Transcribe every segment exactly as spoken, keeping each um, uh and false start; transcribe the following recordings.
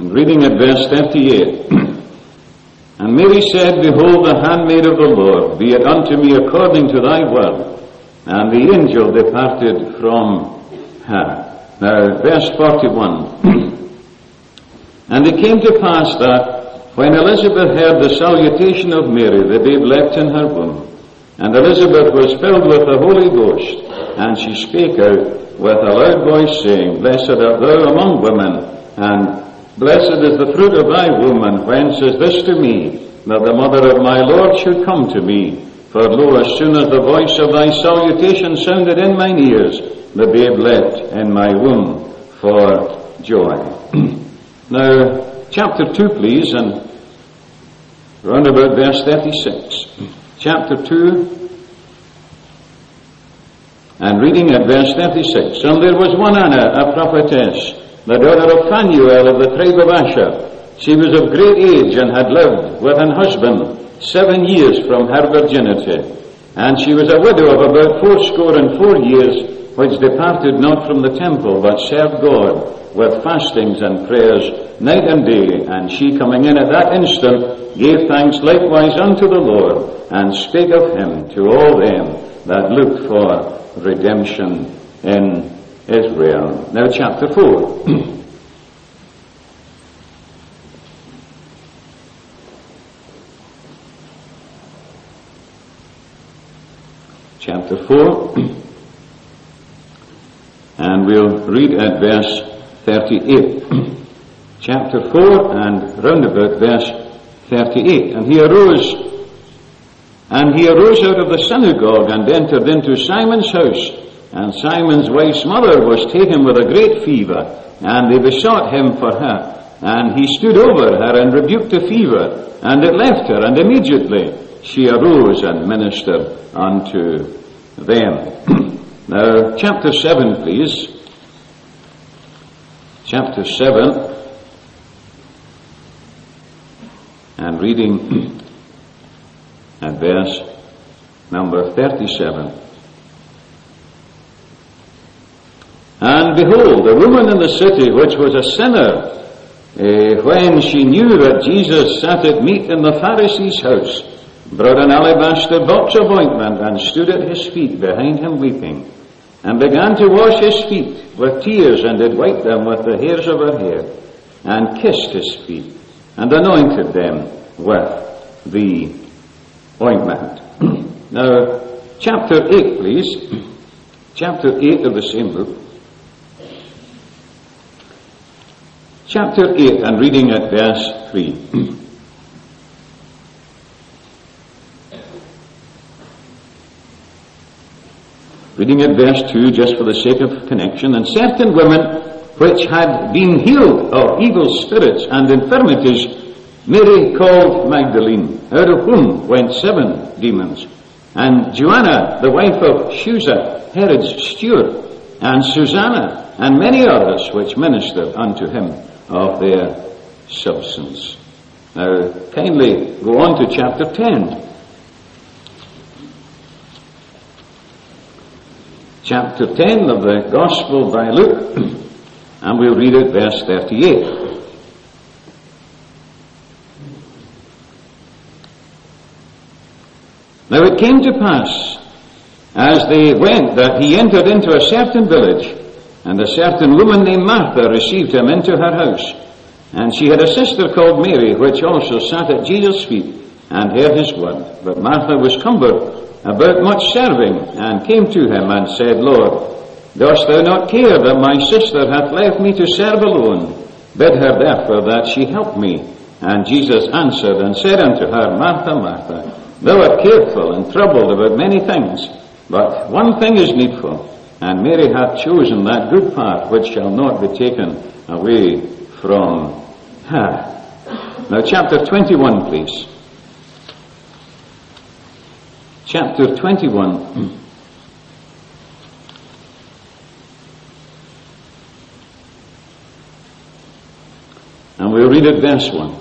And reading at verse thirty-eight. And Mary said, Behold, the handmaid of the Lord, be it unto me according to thy word. And the angel departed from her. Now, verse forty-one. And it came to pass that, when Elizabeth heard the salutation of Mary, the babe leapt in her womb. And Elizabeth was filled with the Holy Ghost, and she spake out with a loud voice, saying, Blessed art thou among women, and blessed is the fruit of thy womb, and whence is this to me, that the mother of my Lord should come to me? For lo, as soon as the voice of thy salutation sounded in mine ears, the babe leapt in my womb for joy. Now, chapter two, please, and round about verse thirty-six. Chapter two, and reading at verse thirty-six. And there was one Anna, a prophetess, the daughter of Phanuel of the tribe of Asher. She was of great age, and had lived with an husband seven years from her virginity. And she was a widow of about fourscore and four years, which departed not from the temple, but served God with fastings and prayers night and day. And she, coming in at that instant, gave thanks likewise unto the Lord, and spake of him to all them that looked for redemption in Israel. Now chapter four. Chapter four. And we'll read at verse thirty-eight. Chapter four and round about verse thirty-eight. And he arose, and he arose out of the synagogue, and entered into Simon's house. And Simon's wife's mother was taken with a great fever, and they besought him for her. And he stood over her, and rebuked the fever, and it left her, and immediately she arose and ministered unto them. Now, chapter seven, please. Chapter seven, and reading at verse number thirty-seven. And behold, a woman in the city, which was a sinner, uh, when she knew that Jesus sat at meat in the Pharisee's house, brought an alabaster box of ointment, and stood at his feet behind him weeping, and began to wash his feet with tears, and did wipe them with the hairs of her head, and kissed his feet, and anointed them with the ointment. Now, chapter eight, please. Chapter eight of the same book. Chapter eight, and reading at verse three. Reading at verse two, just for the sake of connection. And certain women which had been healed of evil spirits and infirmities, Mary called Magdalene, out of whom went seven demons, and Joanna, the wife of Chuza, Herod's steward, and Susanna, and many others which ministered unto him of their substance. Now, kindly go on to chapter ten. Chapter ten of the Gospel by Luke, and we'll read it verse thirty-eight. Now it came to pass, as they went, that he entered into a certain village, and a certain woman named Martha received him into her house. And she had a sister called Mary, which also sat at Jesus' feet, and heard his word. But Martha was cumbered about much serving, and came to him, and said, Lord, dost thou not care that my sister hath left me to serve alone? Bid her therefore that she help me. And Jesus answered and said unto her, Martha, Martha, thou art careful and troubled about many things, but one thing is needful, and Mary hath chosen that good part which shall not be taken away from her. Now chapter twenty-one, please. Chapter twenty-one. And we'll read it verse one.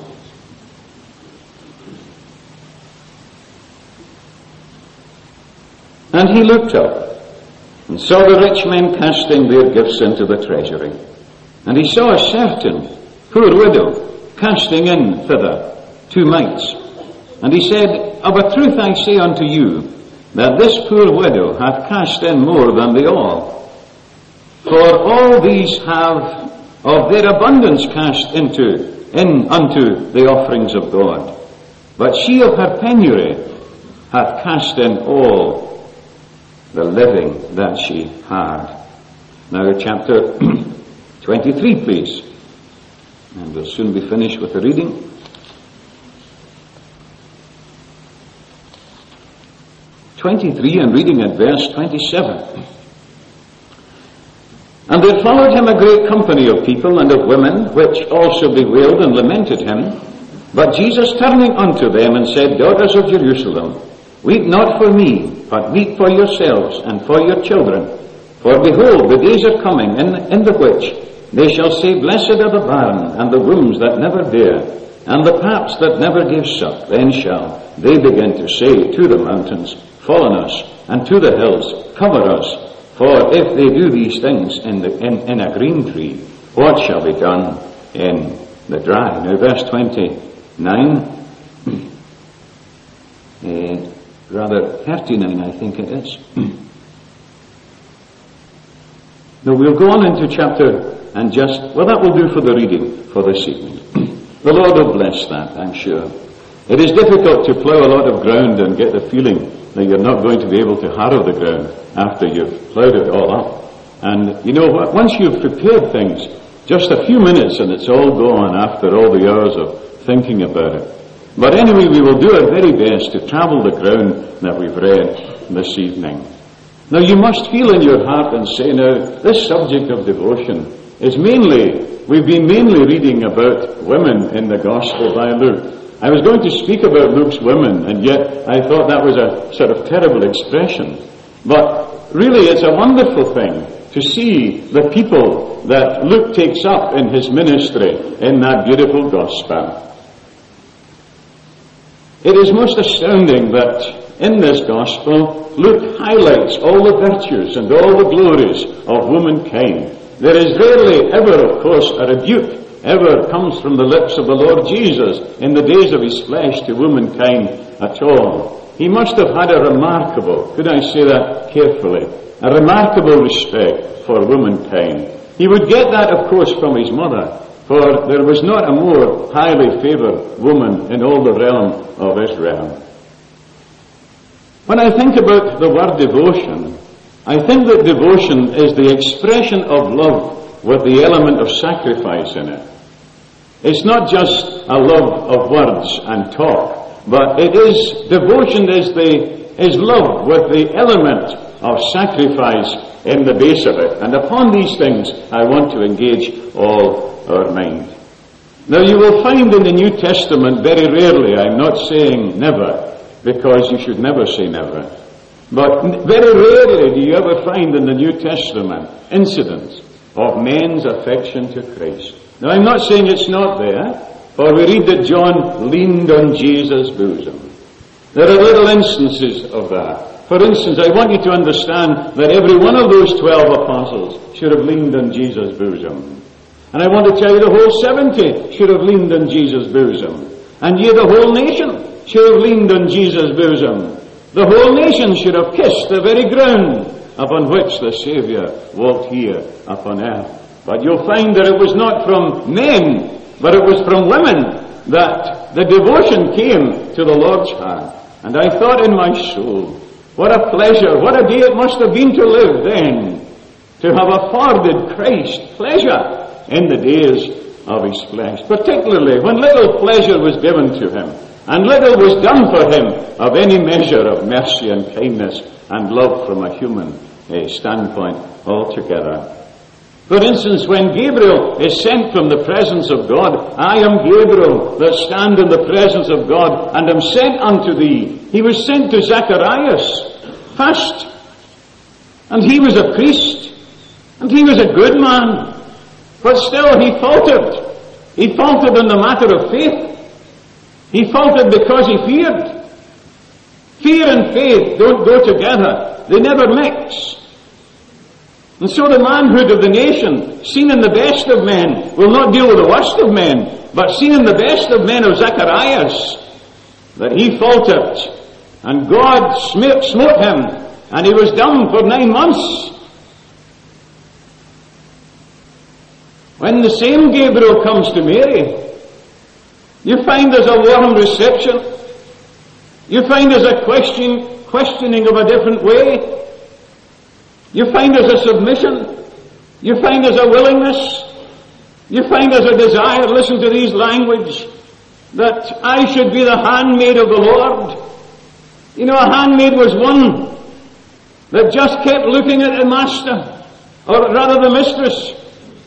And he looked up, and saw the rich men casting their gifts into the treasury. And he saw a certain poor widow, casting in thither two mites. And he said, Of a truth I say unto you, that this poor widow hath cast in more than they all. For all these have of their abundance cast into, in unto the offerings of God. But she of her penury hath cast in all the living that she had. Now chapter twenty-three, please. And we'll soon be finished with the reading. twenty-three, and reading at verse twenty-seven. And there followed him a great company of people and of women, which also bewailed and lamented him. But Jesus turning unto them and said, Daughters of Jerusalem, weep not for me, but weep for yourselves and for your children. For behold, the days are coming, in, in the which they shall say, Blessed are the barren, and the wombs that never bear, and the paps that never gave suck. Then shall they begin to say to the mountains, Fall on us, and to the hills, cover us. For if they do these things in, the, in, in a green tree, what shall be done in the dry? Now verse twenty-nine, uh, rather thirty-nine I think it is. Now we'll go on into chapter and just, well that will do for the reading for this evening. The Lord will bless that, I'm sure. It is difficult to plough a lot of ground and get the feeling that you're not going to be able to harrow the ground after you've ploughed it all up. And you know what, once you've prepared things, just a few minutes and it's all gone after all the hours of thinking about it. But anyway, we will do our very best to travel the ground that we've read this evening. Now you must feel in your heart and say, now, this subject of devotion is mainly, we've been mainly reading about women in the Gospel by Luke. I was going to speak about Luke's women, and yet I thought that was a sort of terrible expression. But really it's a wonderful thing to see the people that Luke takes up in his ministry in that beautiful Gospel. It is most astounding that in this Gospel, Luke highlights all the virtues and all the glories of womankind. There is rarely ever, of course, a rebuke ever comes from the lips of the Lord Jesus in the days of his flesh to womankind at all. He must have had a remarkable, could I say that carefully, a remarkable respect for womankind. He would get that, of course, from his mother, for there was not a more highly favoured woman in all the realm of Israel. When I think about the word devotion, I think that devotion is the expression of love with the element of sacrifice in it. It's not just a love of words and talk, but it is, devotion is the, is love with the element of sacrifice in the base of it. And upon these things I want to engage all our mind. Now you will find in the New Testament very rarely, I'm not saying never, because you should never say never, but very rarely do you ever find in the New Testament incidents of men's affection to Christ. Now I'm not saying it's not there, for we read that John leaned on Jesus' bosom. There are little instances of that. For instance, I want you to understand that every one of those twelve apostles should have leaned on Jesus' bosom. And I want to tell you the whole seventy should have leaned on Jesus' bosom. And yet the whole nation should have leaned on Jesus' bosom. The whole nation should have kissed the very ground upon which the Saviour walked here upon earth. But you'll find that it was not from men, but it was from women that the devotion came to the Lord's hand. And I thought in my soul, what a pleasure, what a day it must have been to live then, to have afforded Christ pleasure in the days of his flesh, particularly when little pleasure was given to him, and little was done for him of any measure of mercy and kindness and love from a human uh, standpoint altogether. For instance, when Gabriel is sent from the presence of God, I am Gabriel that stand in the presence of God and am sent unto thee. He was sent to Zacharias first, and he was a priest, and he was a good man, but still he faltered. He faltered in the matter of faith. He faltered because he feared. Fear and faith don't go together. They never mix. And so the manhood of the nation, seen in the best of men, will not deal with the worst of men, but seen in the best of men of Zacharias, that he faltered, and God smote, smote him, and he was dumb for nine months. When the same Gabriel comes to Mary, you find there's a warm reception. You find there's a question, questioning of a different way. You find there's a submission. You find there's a willingness. You find there's a desire, listen to these language, that I should be the handmaid of the Lord. You know, a handmaid was one that just kept looking at the master, or rather the mistress,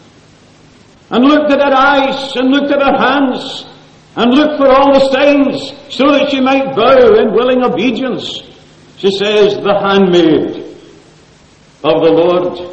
and looked at her eyes, and looked at her hands, and looked for all the signs, so that she might bow in willing obedience. She says, the handmaid of the Lord.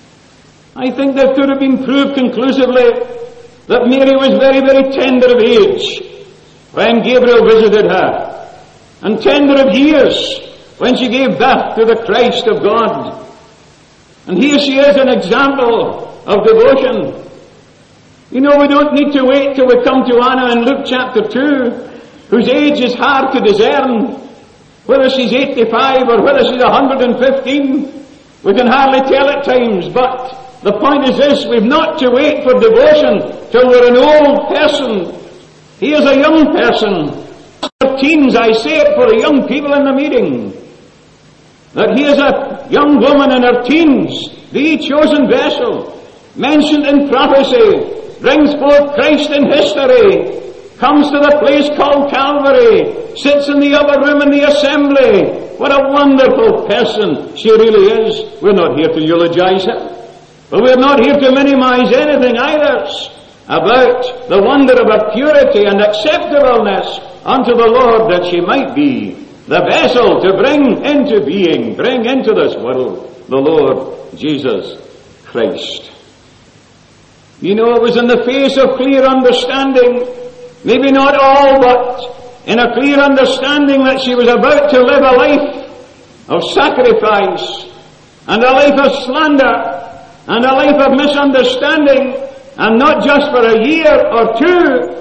I think that could have been proved conclusively that Mary was very, very tender of age when Gabriel visited her, and tender of years when she gave birth to the Christ of God. And here she is, an example of devotion. You know, we don't need to wait till we come to Anna in Luke chapter two, whose age is hard to discern, whether she's eighty-five or whether she's one hundred fifteen. We can hardly tell at times, but the point is this, we've not to wait for devotion till we're an old person. Here's a young person. For teens, I say it for the young people in the meeting, that here's a young woman in her teens, the chosen vessel, mentioned in prophecy, brings forth Christ in history, comes to the place called Calvary, sits in the upper room in the assembly. What a wonderful person she really is. We're not here to eulogize her, but we're not here to minimize anything either about the wonder of her purity and acceptableness unto the Lord, that she might be the vessel to bring into being, bring into this world, the Lord Jesus Christ. You know, it was in the face of clear understanding, maybe not all, but in a clear understanding that she was about to live a life of sacrifice, and a life of slander, and a life of misunderstanding, and not just for a year or two.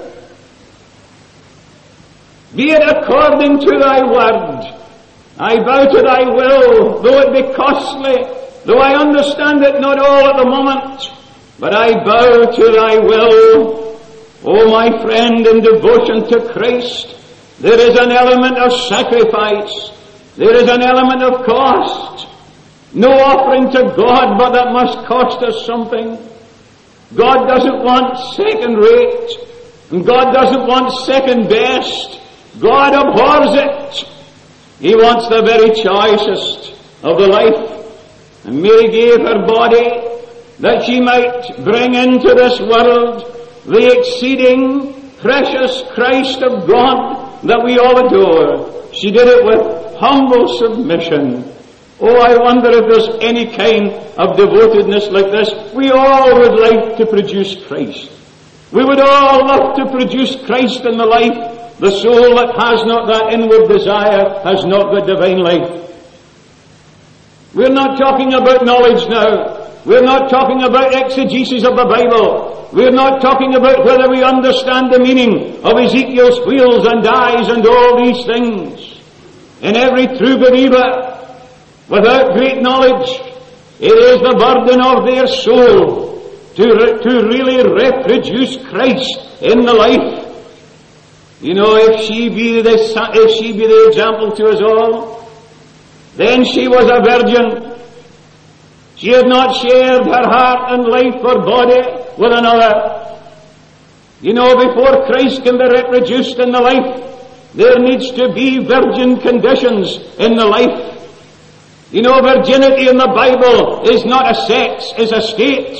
Be it according to thy word. I bow to thy will, though it be costly, though I understand it not all at the moment, but I bow to thy will. Oh, my friend, in devotion to Christ, there is an element of sacrifice. There is an element of cost. No offering to God, but that must cost us something. God doesn't want second rate, and God doesn't want second best. God abhors it. He wants the very choicest of the life. And Mary gave her body that she might bring into this world the exceeding precious Christ of God that we all adore. She did it with humble submission. Oh, I wonder if there's any kind of devotedness like this. We all would like to produce Christ. We would all love to produce Christ in the life. The soul that has not that inward desire has not the divine life. We're not talking about knowledge now. We're not talking about exegesis of the Bible. We're not talking about whether we understand the meaning of Ezekiel's wheels and eyes and all these things. In every true believer, without great knowledge, it is the burden of their soul to, re- to really reproduce Christ in the life. You know, if she be the, if she be the example to us all, then she was a virgin. She had not shared her heart and life or body with another. You know, before Christ can be reproduced in the life, there needs to be virgin conditions in the life. You know, virginity in the Bible is not a sex, it's a state.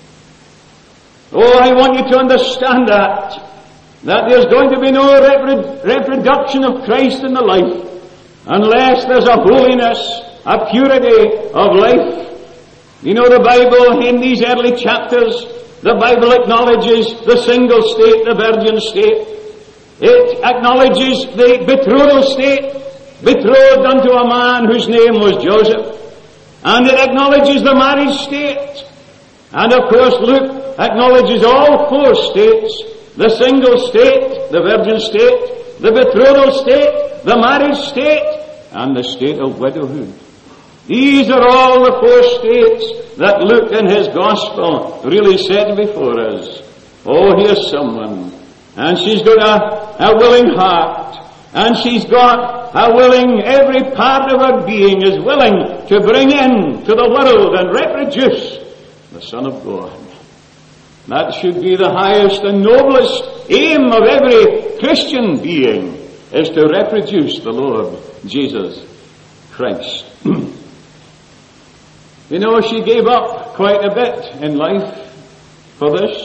Oh, I want you to understand that. That there's going to be no repro- reproduction of Christ in the life unless there's a holiness, a purity of life. You know, the Bible, in these early chapters, the Bible acknowledges the single state, the virgin state. It acknowledges the betrothal state, betrothed unto a man whose name was Joseph. And it acknowledges the marriage state. And of course Luke acknowledges all four states: the single state, the virgin state, the betrothal state, the marriage state, and the state of widowhood. These are all the four states that Luke in his gospel really set before us. Oh, here's someone, and she's got a, a willing heart, and she's got a willing, every part of her being is willing to bring in to the world and reproduce the Son of God. That should be the highest and noblest aim of every Christian being, is to reproduce the Lord Jesus Christ. You know, she gave up quite a bit in life for this.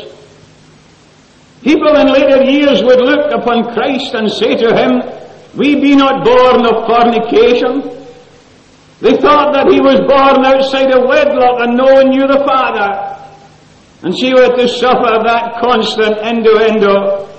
People in later years would look upon Christ and say to him, "We be not born of fornication." They thought that he was born outside of wedlock and no one knew the Father. And she had to suffer that constant innuendo.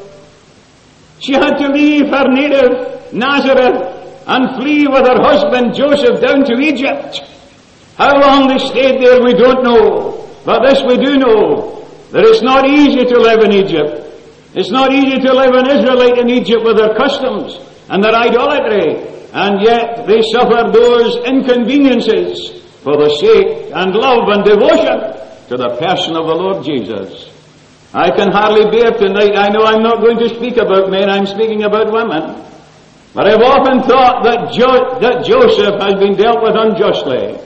She had to leave her native Nazareth and flee with her husband Joseph down to Egypt. How long they stayed there we don't know, but this we do know, that it's not easy to live in Egypt. It's not easy to live an Israelite in Egypt with their customs and their idolatry, and yet they suffered those inconveniences for the sake and love and devotion to the person of the Lord Jesus. I can hardly bear tonight, I know I'm not going to speak about men, I'm speaking about women, but I've often thought that, jo- that Joseph has been dealt with unjustly.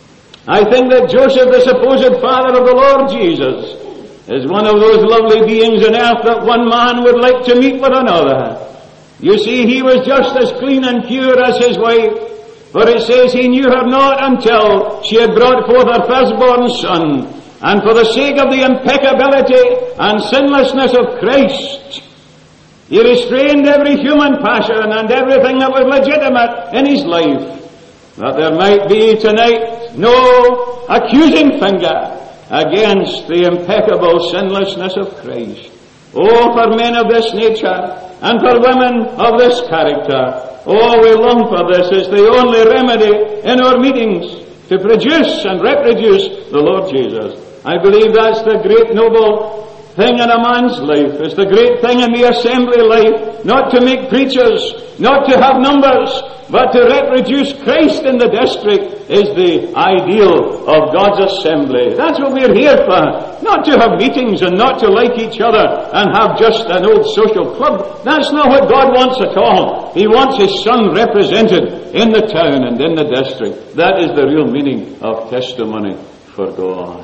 I think that Joseph, the supposed father of the Lord Jesus, is one of those lovely beings on earth that one man would like to meet with another. You see, he was just as clean and pure as his wife, for it says he knew her not until she had brought forth her firstborn son. And for the sake of the impeccability and sinlessness of Christ, he restrained every human passion and everything that was legitimate in his life, that there might be tonight no accusing finger against the impeccable sinlessness of Christ. Oh, for men of this nature and for women of this character, oh, we long for this. It's the only remedy in our meetings to produce and reproduce the Lord Jesus. I believe that's the great noble thing in a man's life. It's the great thing in the assembly life, not to make preachers, not to have numbers, but to reproduce Christ in the district is the ideal of God's assembly. That's what we're here for. Not to have meetings and not to like each other and have just an old social club. That's not what God wants at all. He wants His Son represented in the town and in the district. That is the real meaning of testimony for God.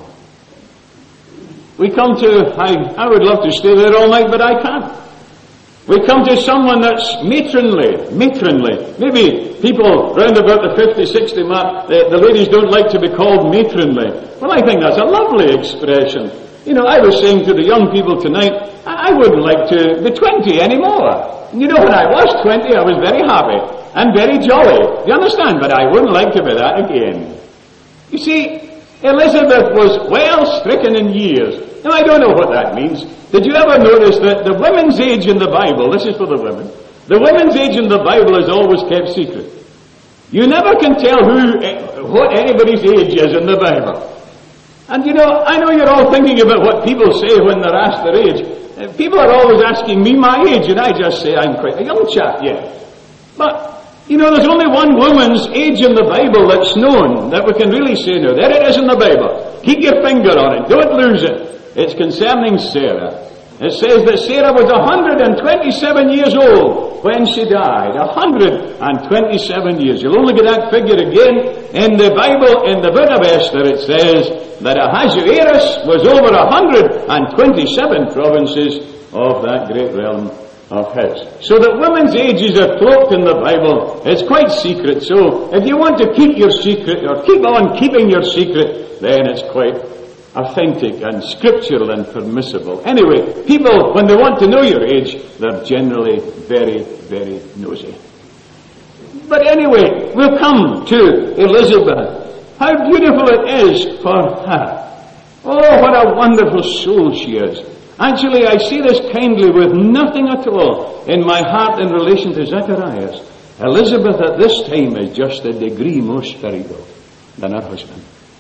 We come to, I, I would love to stay there all night, but I can't. We come to someone that's matronly, matronly. Maybe people round about the fifty, sixty mark, the, the ladies don't like to be called matronly. Well, I think that's a lovely expression. You know, I was saying to the young people tonight, I, I wouldn't like to be twenty anymore. You know, when I was twenty, I was very happy and very jolly. You understand? But I wouldn't like to be that again. You see, Elizabeth was well stricken in years. Now, I don't know what that means. Did you ever notice that the women's age in the Bible, this is for the women, the women's age in the Bible is always kept secret. You never can tell who, what anybody's age is in the Bible. And you know, I know you're all thinking about what people say when they're asked their age. People are always asking me my age, and I just say I'm quite a young chap yet. But you know, there's only one woman's age in the Bible that's known, that we can really say now. There it is in the Bible. Keep your finger on it. Don't lose it. It's concerning Sarah. It says that Sarah was one hundred twenty-seven years old when she died. one hundred twenty-seven years. You'll only get that figure again in the Bible. In the book of Esther, it says that Ahasuerus was over one hundred twenty-seven provinces of that great realm of his. So that women's ages are cloaked in the Bible. It's quite secret. So if you want to keep your secret, or keep on keeping your secret, then it's quite authentic and scriptural and permissible. Anyway, people, when they want to know your age, they're generally very, very nosy. But anyway, we'll come to Elizabeth. How beautiful it is for her. Oh, what a wonderful soul she is. Actually, I see this kindly with nothing at all in my heart in relation to Zacharias. Elizabeth at this time is just a degree more spiritual. than her husband.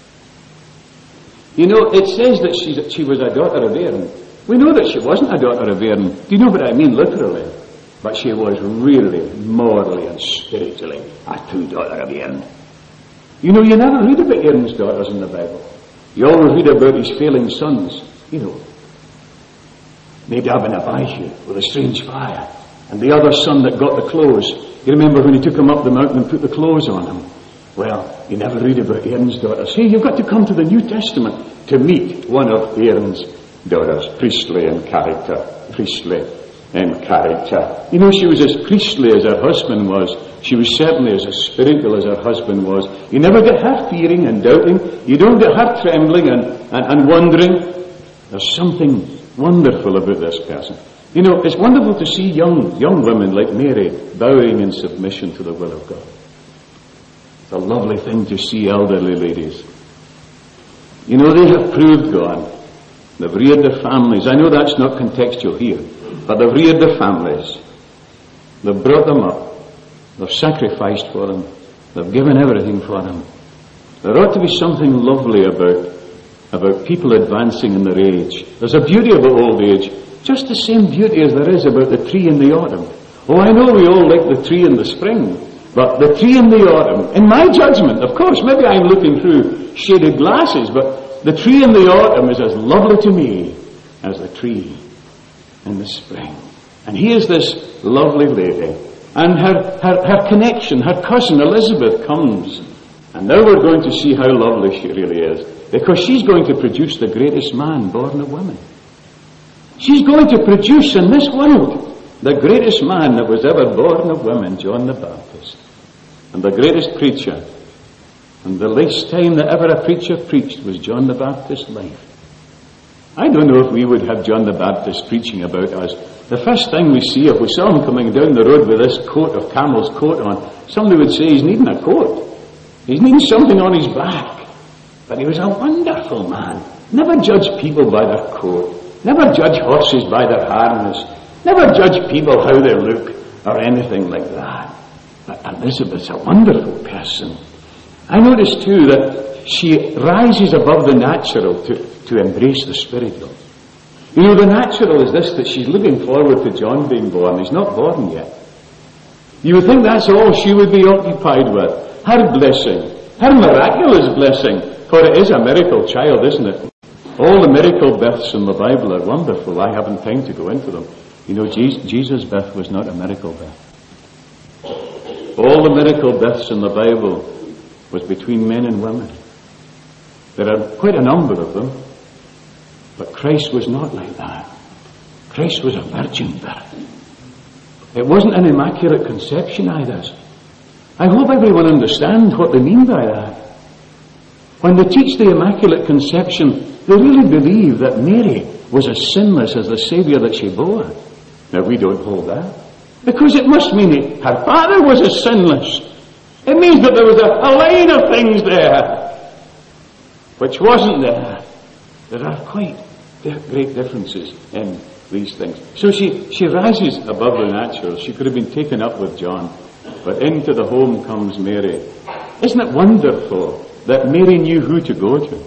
You know, it says that she's, she was a daughter of Aaron. We know that she wasn't a daughter of Aaron. Do you know what I mean literally? But she was really, morally and spiritually a true daughter of Aaron. You know, you never read about Aaron's daughters in the Bible. You always read about his failing sons. You know, Nadab and Abihu with a strange fire. And the other son that got the clothes. You remember when he took him up the mountain and put the clothes on him? Well, you never read about Aaron's daughters. Hey, you've got to come to the New Testament to meet one of Aaron's daughters, priestly in character. Priestly in character. You know, she was as priestly as her husband was. She was certainly as spiritual as her husband was. You never get her fearing and doubting. You don't get her trembling and, and, and wondering. There's something wonderful about this person. You know, it's wonderful to see young young women like Mary bowing in submission to the will of God. It's a lovely thing to see elderly ladies. You know, they have proved God. They've reared their families. I know that's not contextual here, but they've reared their families. They've brought them up. They've sacrificed for them. They've given everything for them. There ought to be something lovely about, about people advancing in their age. There's a beauty about old age, just the same beauty as there is about the tree in the autumn. Oh, I know we all like the tree in the spring, but the tree in the autumn, in my judgment, of course, maybe I'm looking through shaded glasses, but the tree in the autumn is as lovely to me as the tree in the spring. And here's this lovely lady, and her, her, her connection, her cousin Elizabeth comes, and now we're going to see how lovely she really is, because she's going to produce the greatest man born of women. She's going to produce in this world the greatest man that was ever born of women, John the Baptist, and the greatest preacher. And the least time that ever a preacher preached was John the Baptist's life. I don't know if we would have John the Baptist preaching about us. The first thing we see, if we saw him coming down the road with this coat of camel's coat on, somebody would say he's needing a coat. He's needing something on his back. But he was a wonderful man. Never judge people by their coat. Never judge horses by their harness. Never judge people how they look or anything like that. But Elizabeth's a wonderful person. I notice too that she rises above the natural to, to embrace the spiritual. You know, the natural is this, that she's looking forward to John being born. He's not born yet. You would think that's all she would be occupied with. Her blessing. Her miraculous blessing. For it is a miracle child, isn't it? All the miracle births in the Bible are wonderful. I haven't time to go into them. You know, Jesus' birth was not a miracle birth. All the miracle births in the Bible was between men and women. There are quite a number of them, but Christ was not like that. Christ was a virgin birth. It wasn't an immaculate conception either. I hope everyone understands what they mean by that. When they teach the Immaculate Conception, they really believe that Mary was as sinless as the Saviour that she bore. Now, we don't hold that. Because it must mean it, her father was as sinless. It means that there was a, a line of things there which wasn't there. There are quite great differences in these things. So she, she rises above the natural. She could have been taken up with John, but into the home comes Mary. Isn't it wonderful that Mary knew who to go to?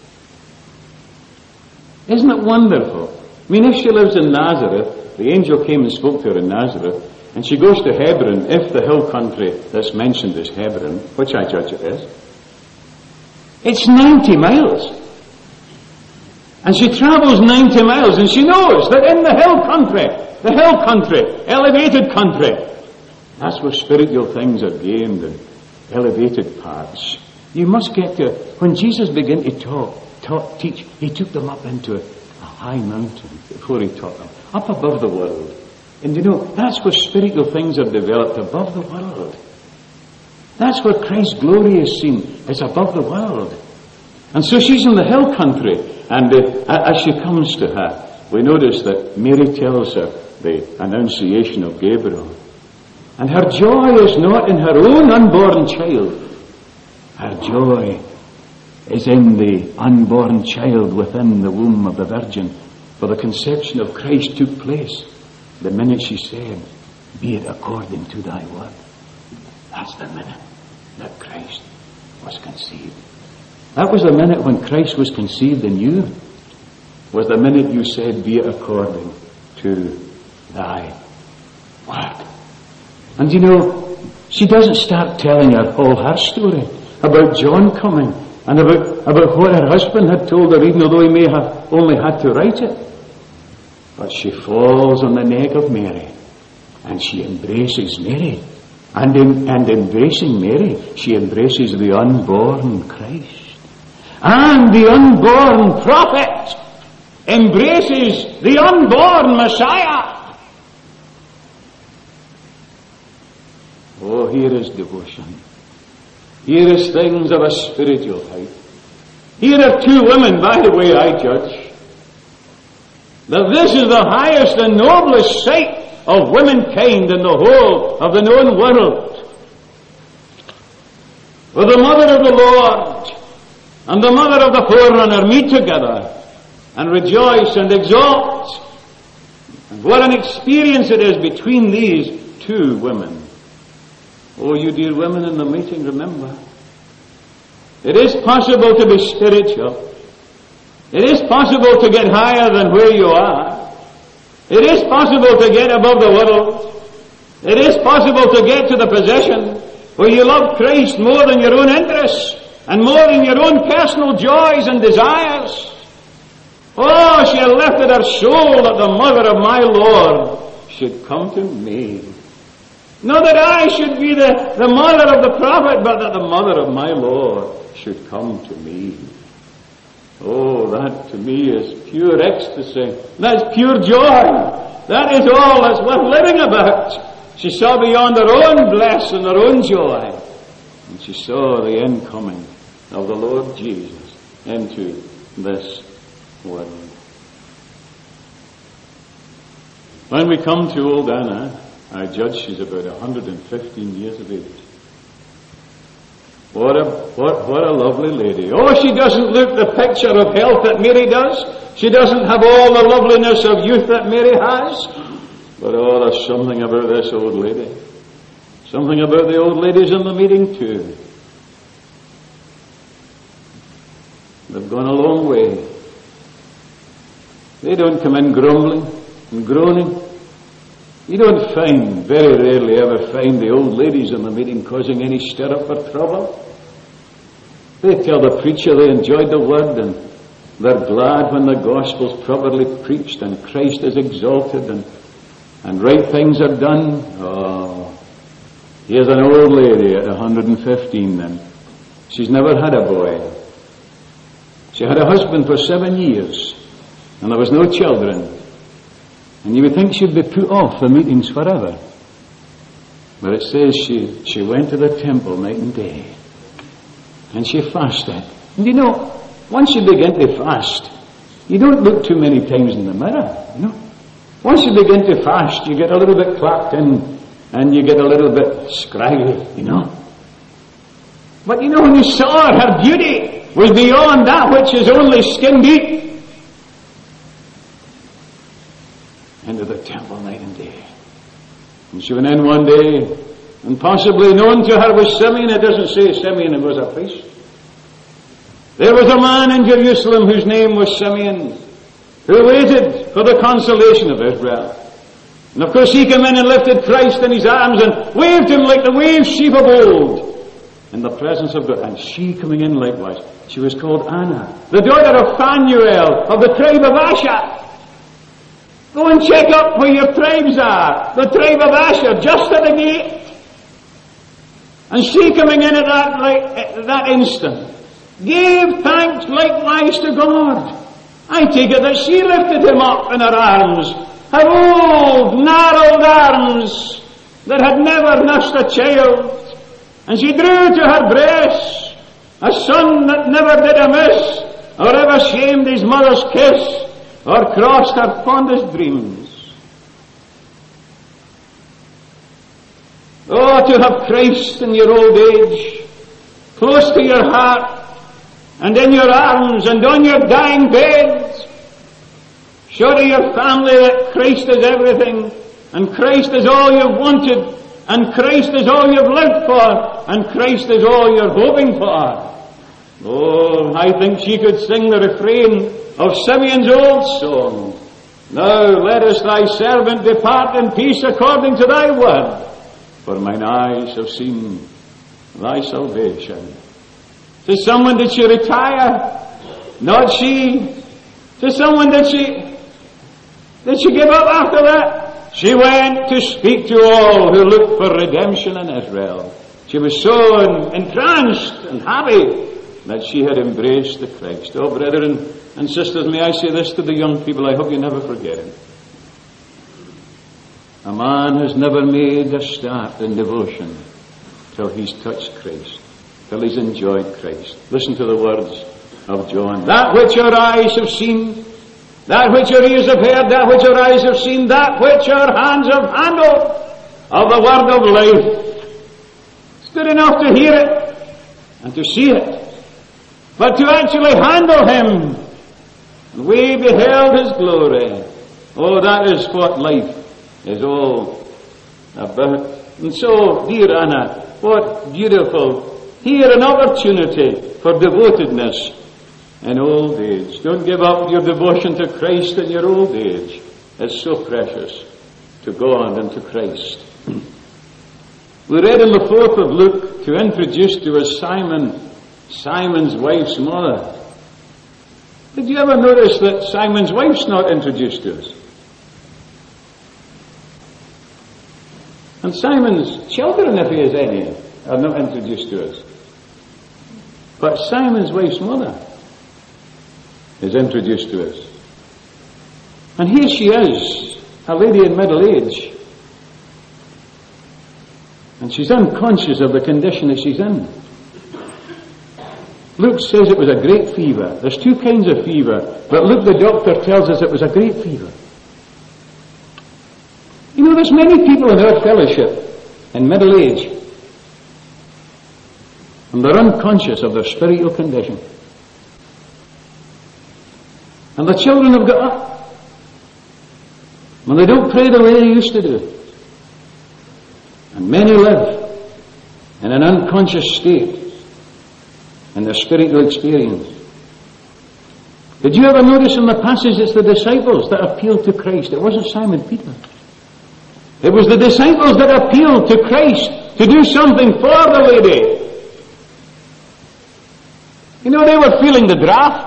Isn't it wonderful? I mean, if she lives in Nazareth, the angel came and spoke to her in Nazareth, and she goes to Hebron, if the hill country that's mentioned is Hebron, which I judge it is. It's ninety miles. And she travels ninety miles, and she knows that in the hill country, the hill country, elevated country, that's where spiritual things are gained in elevated parts. You must get to, when Jesus began to talk, talk, teach, he took them up into a, a high mountain before he taught them, up above the world. And you know, that's where spiritual things are developed, above the world. That's where Christ's glory is seen, is above the world. And so she's in the hill country, and uh, as she comes to her, we notice that Mary tells her the annunciation of Gabriel. And her joy is not in her own unborn child. Her joy is in the unborn child within the womb of the Virgin. For the conception of Christ took place the minute she said, "Be it according to thy word." That's the minute that Christ was conceived. That was the minute when Christ was conceived in you. Was the minute you said, be it according to thy word. And you know, she doesn't start telling her whole her story about John coming and about, about what her husband had told her, even although he may have only had to write it. But she falls on the neck of Mary and she embraces Mary. And in and embracing Mary, she embraces the unborn Christ. And the unborn prophet embraces the unborn Messiah. Oh, here is devotion. Here is things of a spiritual type. Here are two women, by the way, I judge, that this is the highest and noblest sight of womankind in the whole of the known world. For the mother of the Lord and the mother of the forerunner meet together and rejoice and exalt. And what an experience it is between these two women. Oh, you dear women in the meeting, remember, it is possible to be spiritual. It is possible to get higher than where you are. It is possible to get above the world. It is possible to get to the position where you love Christ more than your own interests and more than your own personal joys and desires. Oh, she had lifted her soul that the mother of my Lord should come to me. Not that I should be the, the mother of the prophet, but that the mother of my Lord should come to me. Oh, that to me is pure ecstasy. That's pure joy. That is all that's worth living about. She saw beyond her own bliss and her own joy. And she saw the incoming of the Lord Jesus into this world. When we come to old Anna, I judge she's about one hundred fifteen years of age. What a, what, what a lovely lady. Oh, she doesn't look the picture of health that Mary does. She doesn't have all the loveliness of youth that Mary has. But oh, there's something about this old lady. Something about the old ladies in the meeting too. They've gone a long way. They don't come in grumbling and groaning. You don't find, very rarely ever find the old ladies in the meeting causing any stir-up or trouble. They tell the preacher they enjoyed the word and they're glad when the gospel's properly preached and Christ is exalted and, and right things are done. Oh, here's an old lady at one hundred fifteen then. She's never had a boy. She had a husband for seven years and there was no children. And you would think she'd be put off the meetings forever. But it says she, she went to the temple night and day. And she fasted. And you know, once you begin to fast, you don't look too many times in the mirror, you know. Once you begin to fast, you get a little bit clapped in and you get a little bit scraggy, you know. But you know, when you saw her, her beauty was beyond that which is only skin deep. Into the temple night and day. And she went in one day, and possibly known to her was Simeon. It doesn't say Simeon was a priest. There was a man in Jerusalem whose name was Simeon, who waited for the consolation of Israel. And of course he came in and lifted Christ in his arms and waved him like the waved sheep of old in the presence of God. And she coming in likewise. She was called Anna, the daughter of Phanuel of the tribe of Asher. Go and check up where your tribes are. The tribe of Asher, just at the gate. And she coming in at that, like, at that instant, gave thanks likewise to God. I take it that she lifted him up in her arms, her old, gnarled arms that had never nursed a child. And she drew to her breast a son that never did amiss, or ever shamed his mother's kiss, or crossed her fondest dreams. Oh, to have Christ in your old age, close to your heart, and in your arms, and on your dying bed, show to your family that Christ is everything, and Christ is all you've wanted, and Christ is all you've lived for, and Christ is all you're hoping for. Oh, I think she could sing the refrain of Simeon's old song. Now lettest thy servant depart in peace according to thy word, for mine eyes have seen thy salvation. To someone did she retire? Not she. To someone did she, did she give up after that? She went to speak to all who looked for redemption in Israel. She was so entranced and happy that she had embraced the Christ. Oh, brethren and sisters, may I say this to the young people, I hope you never forget it. A man has never made a start in devotion till he's touched Christ, till he's enjoyed Christ. Listen to the words of John. That which your eyes have seen, that which your ears have heard, that which your eyes have seen, that which your hands have handled of the word of life. It's good enough to hear it and to see it, but to actually handle him. And we beheld his glory. Oh, that is what life is all about. And so, dear Anna, what beautiful, here an opportunity for devotedness in old age. Don't give up your devotion to Christ in your old age. It's so precious to God and to Christ. We read in the fourth of Luke to introduce to us Simon, Simon's wife's mother. Did you ever notice that Simon's wife's not introduced to us? And Simon's children, if he has any, are not introduced to us. But Simon's wife's mother is introduced to us. And here she is, a lady in middle age. And she's unconscious of the condition that she's in. Luke says it was a great fever. There's two kinds of fever, but Luke the doctor tells us it was a great fever. You know, there's many people in our fellowship in middle age, and they're unconscious of their spiritual condition. And the children have got up, and they don't pray the way they used to do. And many live in an unconscious state in their spiritual experience. Did you ever notice in the passage it's the disciples that appealed to Christ? It wasn't Simon Peter. It was the disciples that appealed to Christ to do something for the lady. You know, they were feeling the draft.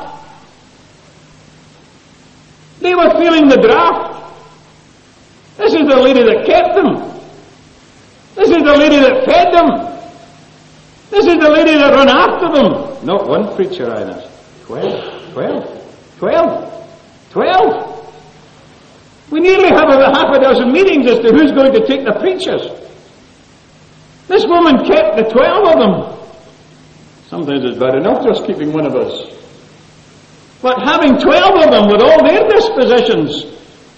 They were feeling the draft. This is the lady that kept them. This is the lady that fed them. This is the lady that ran after them. Not one preacher either. Twelve. Twelve. Twelve. Twelve. We nearly have a half a dozen meetings as to who's going to take the preachers. This woman kept the twelve of them. Sometimes it's bad enough just keeping one of us. But having twelve of them with all their dispositions.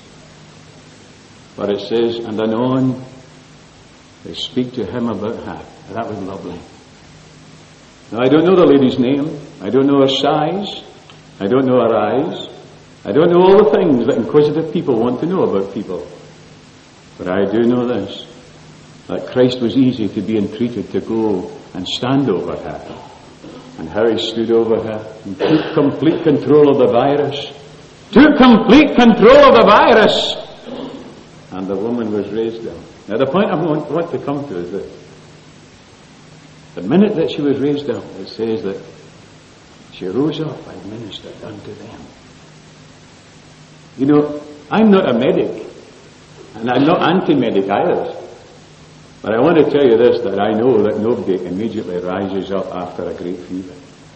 But it says, and anon they speak to him about her. That was lovely. Now, I don't know the lady's name. I don't know her size. I don't know her eyes. I don't know all the things that inquisitive people want to know about people. But I do know this, that Christ was easy to be entreated to go and stand over her. And how he stood over her and took complete control of the virus. Took complete control of the virus. And the woman was raised up. Now, the point I want, want to come to is that the minute that she was raised up, it says that she rose up and ministered unto them. You know, I'm not a medic, and I'm not anti-medic either. But I want to tell you this, that I know that nobody immediately rises up after a great fever.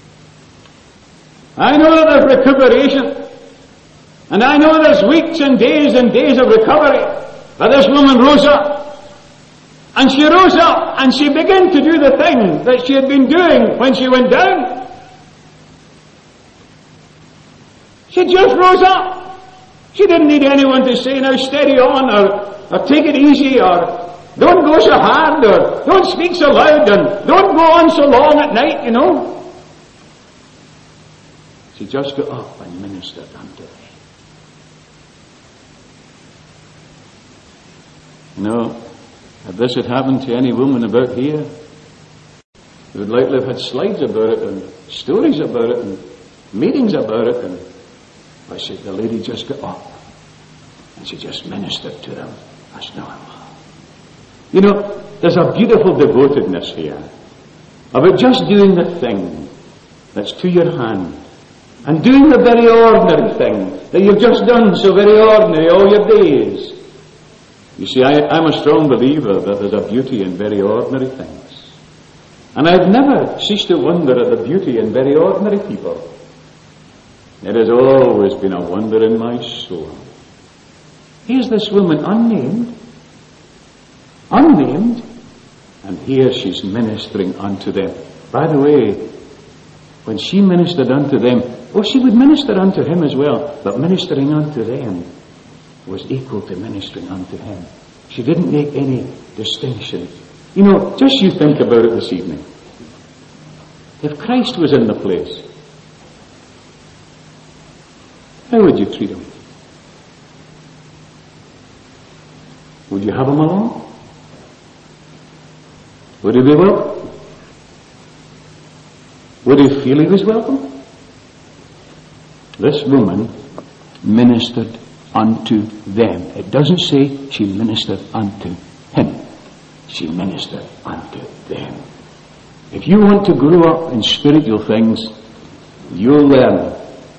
I know that there's recuperation, and I know there's weeks and days and days of recovery. But this woman rose up. And she rose up and she began to do the thing that she had been doing when she went down. She just rose up. She didn't need anyone to say, now steady on, or, or take it easy, or don't go so hard, or don't speak so loud, and don't go on so long at night, you know. She just got up and ministered unto them. You know, If this had happened to any woman about here, they would likely have had slides about it and stories about it and meetings about it. And I said, the lady just got up and she just ministered to them. That's normal. You know, there's a beautiful devotedness here about just doing the thing that's to your hand and doing the very ordinary thing that you've just done, so very ordinary all your days. You see, I, I'm a strong believer that there's a beauty in very ordinary things. And I've never ceased to wonder at the beauty in very ordinary people. It has always been a wonder in my soul. Here's this woman unnamed, unnamed, and here she's ministering unto them. By the way, when she ministered unto them, oh, she would minister unto him as well, but ministering unto them was equal to ministering unto him. She didn't make any distinction. You know, just you think about it this evening. If Christ was in the place, how would you treat him? Would you have him along? Would he be welcome? Would he feel he was welcome? This woman ministered unto them. It doesn't say she ministered unto him. She ministered unto them. If you want to grow up in spiritual things, you'll learn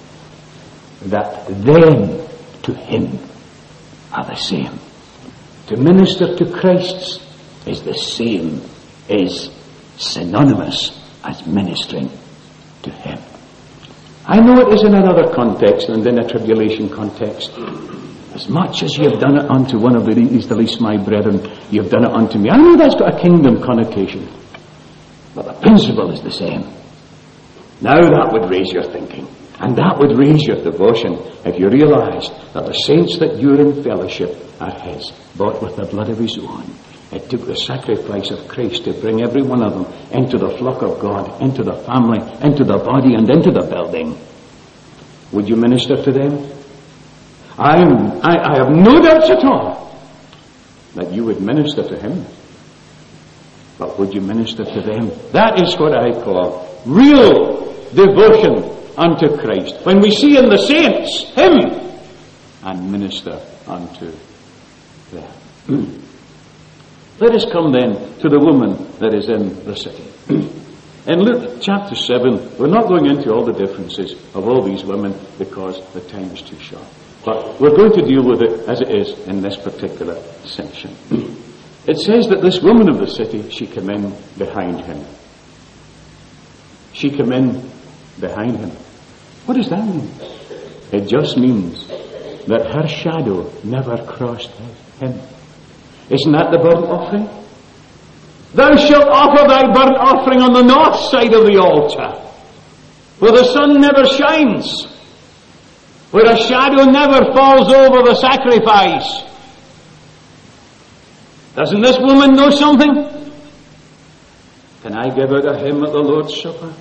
that them to him are the same. To minister to Christ is the same, is synonymous as ministering to him. I know it is in another context and in a tribulation context. As much as you have done it unto one of the least, the least my brethren, you have done it unto me. I know that's got a kingdom connotation, but the principle is the same. Now that would raise your thinking, and that would raise your devotion if you realized that the saints that you're in fellowship are his, bought with the blood of his own. It took the sacrifice of Christ to bring every one of them into the flock of God, into the family, into the body, and into the building. Would you minister to them? I'm, I, I have no doubts at all that you would minister to him. But would you minister to them? That is what I call real devotion unto Christ. When we see in the saints him and minister unto them. Let us come then to the woman that is in the city. In Luke chapter seven, we're not going into all the differences of all these women because the time is too short. But we're going to deal with it as it is in this particular section. It says that this woman of the city, she came in behind him. She came in behind him. What does that mean? It just means that her shadow never crossed him. Isn't that the burnt offering? Thou shalt offer thy burnt offering on the north side of the altar, where the sun never shines, where a shadow never falls over the sacrifice. Doesn't this woman know something? Can I give out a hymn at the Lord's Supper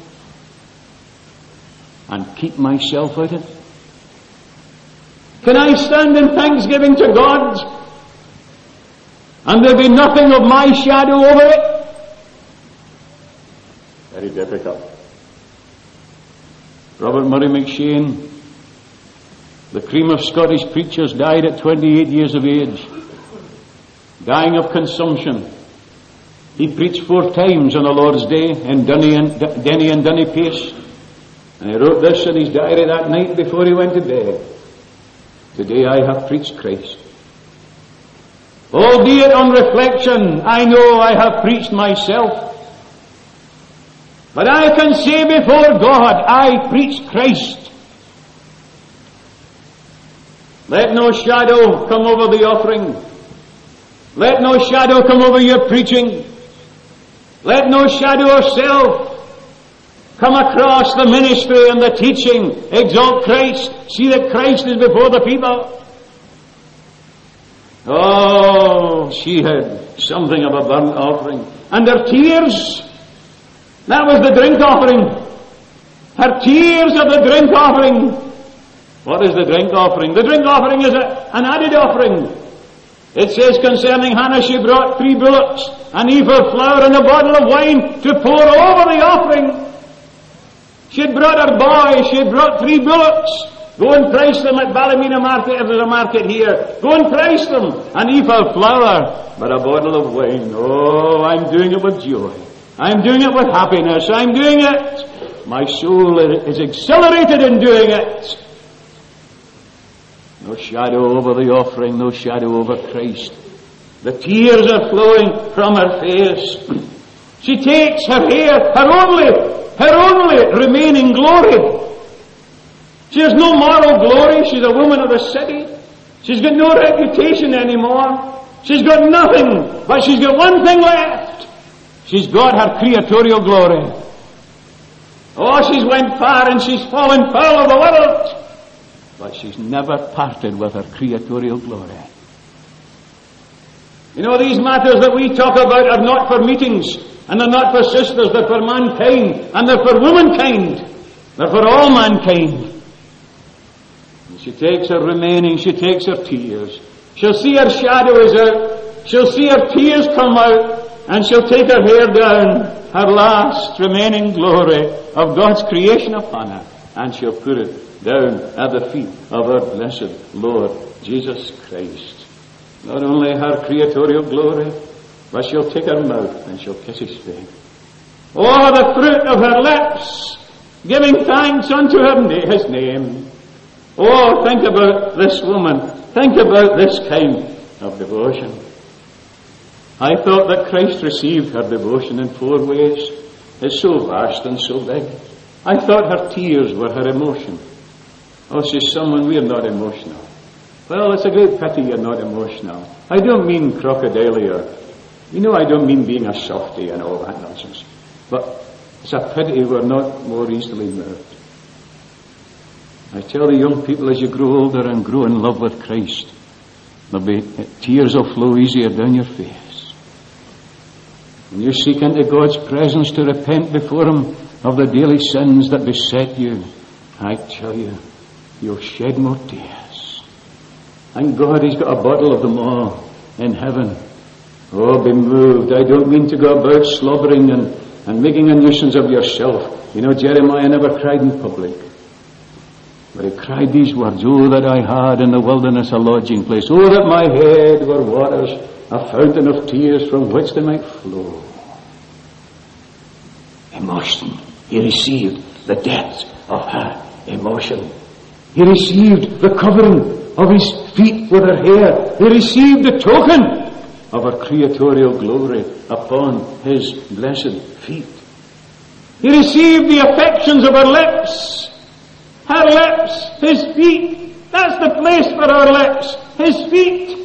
and keep myself out of it? Can I stand in thanksgiving to God and there be nothing of my shadow over it? Very difficult. Robert Murray McShane, the cream of Scottish preachers, died at twenty-eight years of age, dying of consumption. He preached four times on the Lord's Day in Dunny and, Denny and Dunny Pace. And he wrote this in his diary that night before he went to bed. Today I have preached Christ. Albeit on reflection, I know I have preached myself. But I can say before God, I preached Christ. Let no shadow come over the offering. Let no shadow come over your preaching. Let no shadow of self come across the ministry and the teaching. Exalt Christ. See that Christ is before the people. Oh, she had something of a burnt offering. And her tears, that was the drink offering. Her tears of the drink offering. What is the drink offering? The drink offering is a, an added offering. It says concerning Hannah, she brought three bullocks, an ephah of flour, and a bottle of wine to pour over the offering. She had brought her boy, she had brought three bullocks. Go and price them at Ballymena Market, if there's a market here. Go and price them. An ephah of flour, but a bottle of wine. Oh, I'm doing it with joy. I'm doing it with happiness. I'm doing it. My soul is exhilarated in doing it. No shadow over the offering, no shadow over Christ. The tears are flowing from her face. She takes her hair, her only, her only remaining glory. She has no moral glory. She's a woman of the city. She's got no reputation anymore. She's got nothing, but she's got one thing left. She's got her creatorial glory. Oh, she's went far and she's fallen foul of the world, but she's never parted with her creatorial glory. You know, these matters that we talk about are not for meetings, and they're not for sisters, they're for mankind, and they're for womankind. They're for all mankind. And she takes her remaining, she takes her tears. She'll see her shadow is out, she'll see her tears come out, and she'll take her hair down, her last remaining glory of God's creation upon her, and she'll put it down at the feet of our blessed Lord Jesus Christ. Not only her creatorial glory, but she'll take her mouth and she'll kiss his feet. Oh, the fruit of her lips, giving thanks unto her na- his name. Oh, think about this woman. Think about this kind of devotion. I thought that Christ received her devotion in four ways. It's so vast and so big. I thought her tears were her emotion. Oh, she's someone we're not emotional. Well, it's a great pity you're not emotional. I don't mean crocodilia. You know, I don't mean being a softy and all that nonsense. But it's a pity we're not more easily moved. I tell the young people, as you grow older and grow in love with Christ, there'll be tears will flow easier down your face. When you seek into God's presence to repent before Him of the daily sins that beset you, I tell you, you'll shed more tears. And God, He's got a bottle of them all in heaven. Oh, be moved. I don't mean to go about slobbering and, and making a nuisance of yourself. You know, Jeremiah never cried in public. But he cried these words, "Oh, that I had in the wilderness a lodging place. Oh, that my head were waters, a fountain of tears from which they might flow." Emotion. He received the depths of her emotion. He received the covering of his feet with her hair. He received the token of her creatorial glory upon his blessed feet. He received the affections of her lips. Her lips, his feet. That's the place for our lips, his feet.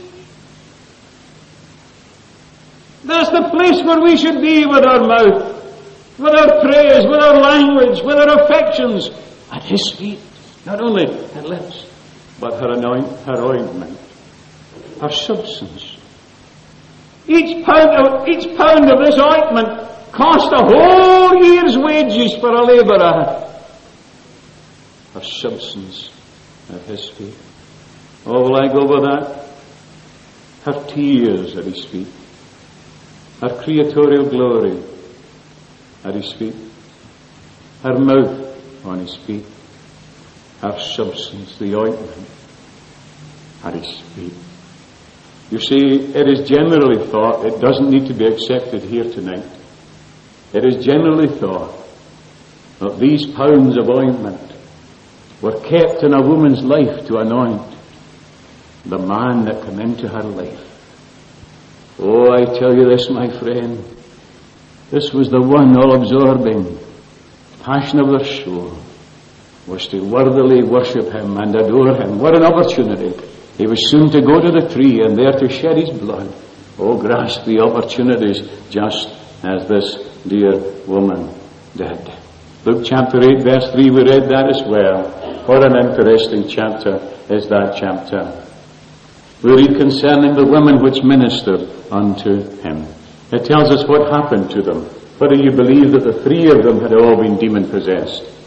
That's the place where we should be with our mouth, with our praise, with our language, with our affections, at his feet. Not only her lips, but her anoint, her ointment, her substance. Each pound of, each pound of this ointment cost a whole year's wages for a labourer. Her substance at his feet. Oh, will I go with that? Her tears at his feet. Her creatorial glory at his feet. Her mouth on his feet. Her substance, the ointment, at his feet. You see, it is generally thought, it doesn't need to be accepted here tonight. It is generally thought that these pounds of ointment were kept in a woman's life to anoint the man that came into her life. Oh, I tell you this, my friend, this was the one all-absorbing passion of their soul, was to worthily worship him and adore him. What an opportunity. He was soon to go to the tree and there to shed his blood. Oh, grasp the opportunities just as this dear woman did. Luke chapter eight, verse three, we read that as well. What an interesting chapter is that chapter. We read concerning the women which ministered unto him. It tells us what happened to them. Whether you believe that the three of them had all been demon-possessed.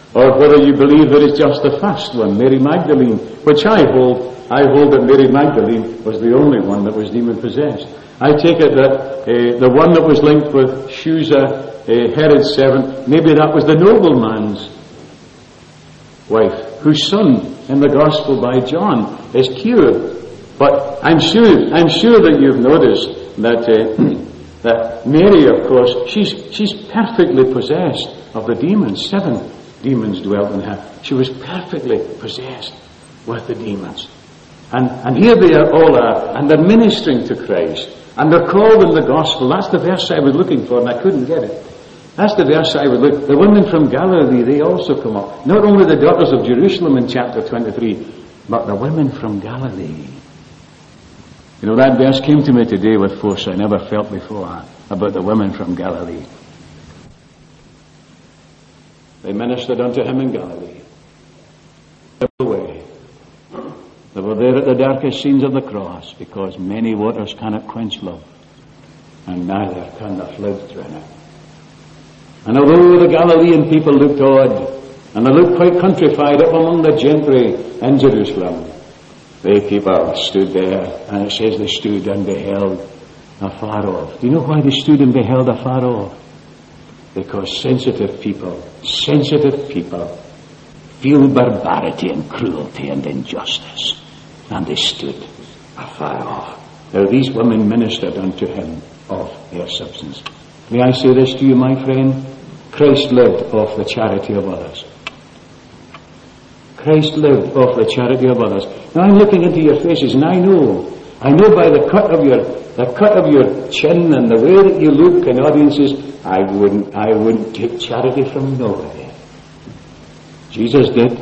or whether you believe there is just the first one, Mary Magdalene, which I hold. I hold that Mary Magdalene was the only one that was demon-possessed. I take it that uh, the one that was linked with Chusa, uh, Herod's servant, maybe that was the nobleman's wife, whose son in the Gospel by John is cured. But I'm sure, I'm sure that you've noticed that uh, that Mary, of course, she's she's perfectly possessed of the demons. Seven demons dwelt in her. She was perfectly possessed with the demons. And, and here they are all are, and they're ministering to Christ. And they're called in the Gospel. That's the verse I was looking for, and I couldn't get it. That's the verse I was looking for. The women from Galilee, they also come up. Not only the daughters of Jerusalem in chapter twenty-three, but the women from Galilee. You know, that verse came to me today with force I never felt before, about the women from Galilee. They ministered unto him in Galilee. Away. They were there at the darkest scenes of the cross, because many waters cannot quench love, and neither can the flood drain it. And although the Galilean people looked odd, and they looked quite countrified up among the gentry in Jerusalem, they people stood there, and it says they stood and beheld afar off. Do you know why they stood and beheld afar off? Because sensitive people, sensitive people, feel barbarity and cruelty and injustice. And they stood afar off. Now these women ministered unto him of their substance. May I say this to you, my friend? Christ lived off the charity of others. Christ lived off the charity of others. Now I'm looking into your faces, and I know, I know by the cut of your, the cut of your chin and the way that you look in audiences, I wouldn't, I wouldn't take charity from nobody. Jesus did.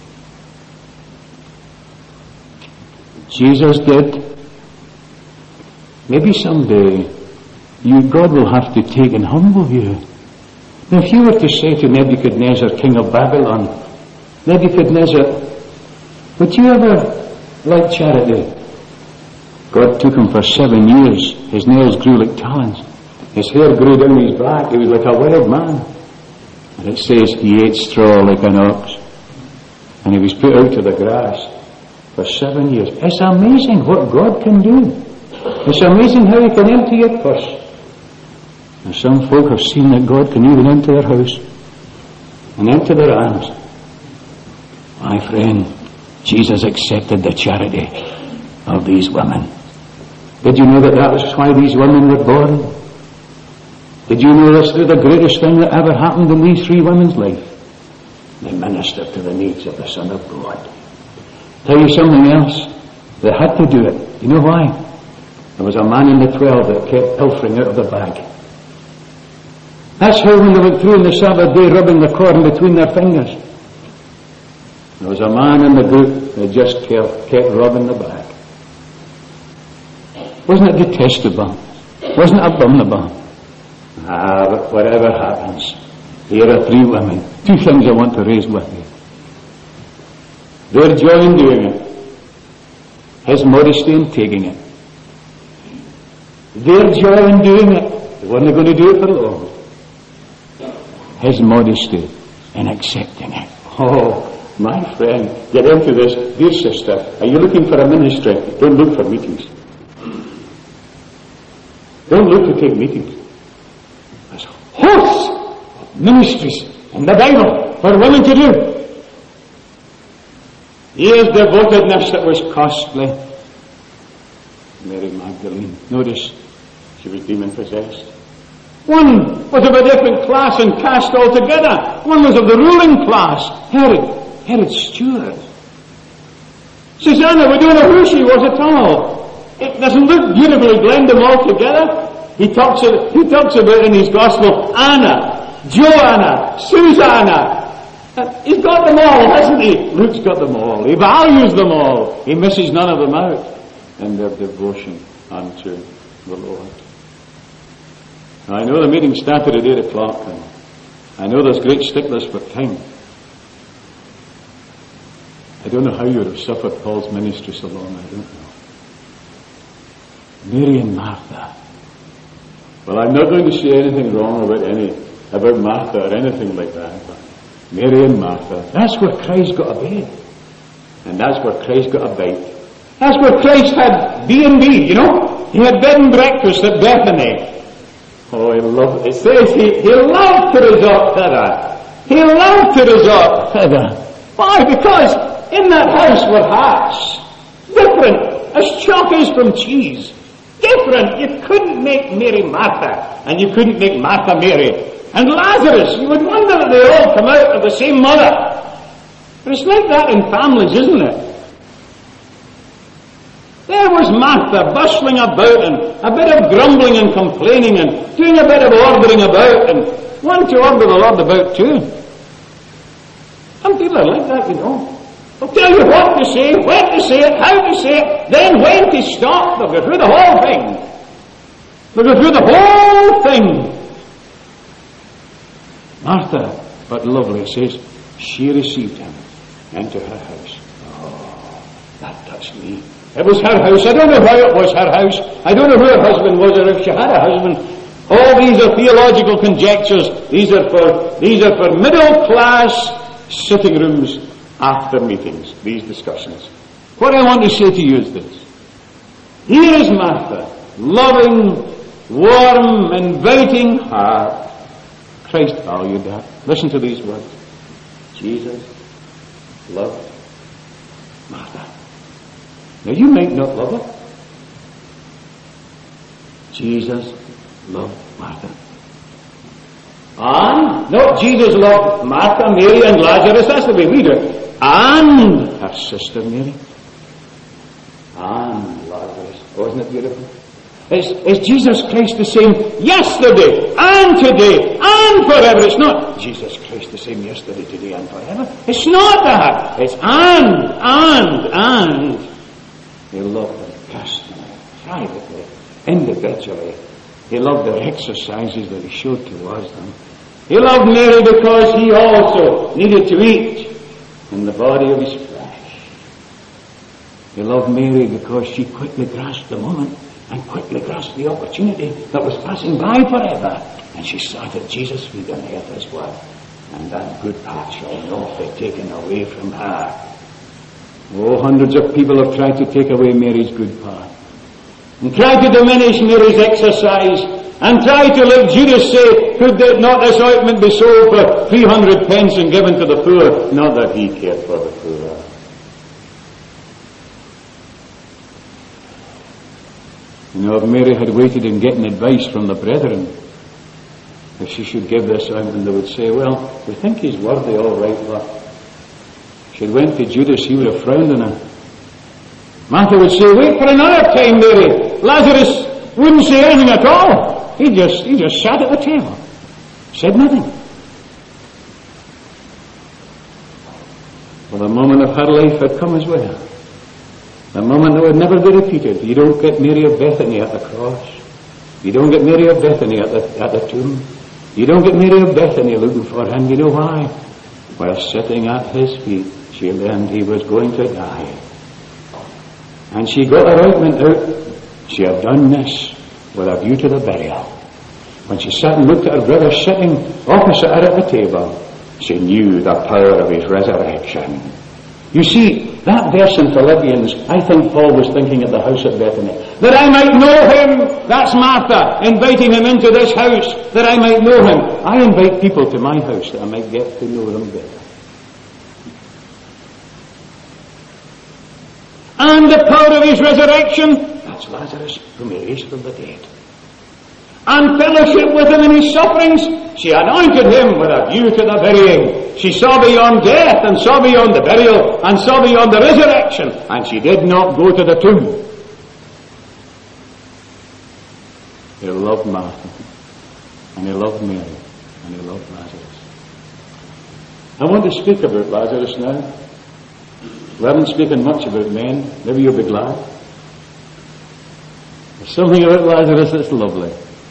Jesus did. Maybe someday you, God will have to take and humble you. Now if you were to say to Nebuchadnezzar, king of Babylon, Nebuchadnezzar, would you ever like charity? God took him for seven years. His nails grew like talons. His hair grew down his back. He was like a wild man. And it says he ate straw like an ox. And he was put out to the grass for seven years. It's amazing what God can do. It's amazing how he can empty your purse. And some folk have seen that God can even empty their house and empty their arms. My friend, Jesus accepted the charity of these women. Did you know that that was why these women were born? Did you know this was the greatest thing that ever happened in these three women's life? They ministered to the needs of the Son of God. Tell you something else. They had to do it. You know why? There was a man in the twelve that kept pilfering out of the bag. That's how when they went through on the Sabbath day rubbing the corn between their fingers, there was a man in the group that just kept, kept robbing the bag. Wasn't it detestable? Wasn't it abominable? Ah, but whatever happens, here are three women. Two things I want to raise with you. Their joy in doing it. His modesty in taking it. Their joy in doing it. They weren't going to do it for long. His modesty in accepting it. Oh, my friend, get into this. Dear sister, are you looking for a ministry? Don't look for meetings. Don't look to take meetings. There's hosts of ministries in the Bible for women to do. Here's devotedness that was costly. Mary Magdalene, notice, she was demon-possessed. One was of a different class and caste altogether. One was of the ruling class, Herod. Herod's steward. Susanna, we don't know who she was at all. It doesn't look beautifully blend them all together. He talks, he talks about in his gospel Anna, Joanna, Susanna. Uh, he's got them all, hasn't he? Luke's got them all. He values them all. He misses none of them out in their devotion unto the Lord. Now, I know the meeting started at eight o'clock, and I know there's great sticklers for time. I don't know how you would have suffered Paul's ministry so long, I don't know. Mary and Martha. Well, I'm not going to say anything wrong about any, about Martha or anything like that, but Mary and Martha. That's where Christ got a bed. And that's where Christ got a bite. That's where Christ had B and B, you know. He had bed and breakfast at Bethany. Oh, he loved, it says he, he loved to resort thither. He loved to resort thither. Why? Because in that house were hearts. Different, as chalk is from cheese. Different. You couldn't make Mary Martha, and you couldn't make Martha Mary. And Lazarus, you would wonder that they all come out of the same mother. But it's like that in families, isn't it? There was Martha bustling about and a bit of grumbling and complaining and doing a bit of ordering about and wanting to order the Lord about too. Some people are like that, you know. They'll tell you what to say, when to say it, how to say it, then when to stop. They'll go through the whole thing. They'll go through the whole thing. Martha, but lovely, it says, she received him into her house. Oh, that touched me. It was her house. I don't know why it was her house. I don't know who her husband was or if she had a husband. All these are theological conjectures. These are for, these are for middle class sitting rooms after meetings, these discussions. What I want to say to you is this. Here is Martha, loving, warm, inviting heart. Christ valued that. Listen to these words. Jesus loved Martha. Now you might not love her. Jesus loved Martha. And, no, Jesus loved Martha, Mary and Lazarus. That's the way we do it. And her sister Mary. And Lazarus. Wasn't it beautiful? Is, is Jesus Christ the same yesterday and today and forever? It's not Jesus Christ the same yesterday, today and forever. It's not that. It's and, and, and. He loved them personally, privately, individually. He loved their exercises that he showed towards them. He loved Mary because he also needed to eat in the body of his flesh. He loved Mary because she quickly grasped the moment and quickly grasped the opportunity that was passing by forever. And she sat at Jesus' feet and heard his word. And that good part shall not be taken away from her. Oh, hundreds of people have tried to take away Mary's good part. And tried to diminish Mary's exercise. And tried to, like Judas say, could not this ointment be sold for three hundred pence and given to the poor? Not that he cared for the poor. You know, if Mary had waited in getting advice from the brethren, if she should give this ointment, they would say, well, we think he's worthy, all right, but if she went to Judas, he would have frowned on her. Martha would say, wait for another time, Mary. Lazarus wouldn't say anything at all. He just, he just sat at the table, said nothing. Well, the moment of her life had come as well. The moment that would never be repeated. You don't get Mary of Bethany at the cross. You don't get Mary of Bethany at the, at the tomb. You don't get Mary of Bethany looking for him. You know why? While sitting at his feet, she learned he was going to die. And she got her ointment out. She had done this with a view to the burial. When she sat and looked at her brother sitting opposite her at the table, she knew the power of his resurrection. You see, that verse in Philippians, I think Paul was thinking at the house at Bethany. That I might know him, that's Martha, inviting him into this house, that I might know him. I invite people to my house that I might get to know them better. And the power of his resurrection, that's Lazarus, whom he raised from the dead. And fellowship with him in his sufferings, she anointed him with a view to the burying. She saw beyond death and saw beyond the burial and saw beyond the resurrection, and she did not go to the tomb. He loved Martha, and he loved Mary, and he loved Lazarus. I want to speak about Lazarus now. We haven't spoken much about men. Maybe you'll be glad. There's something about Lazarus that's lovely.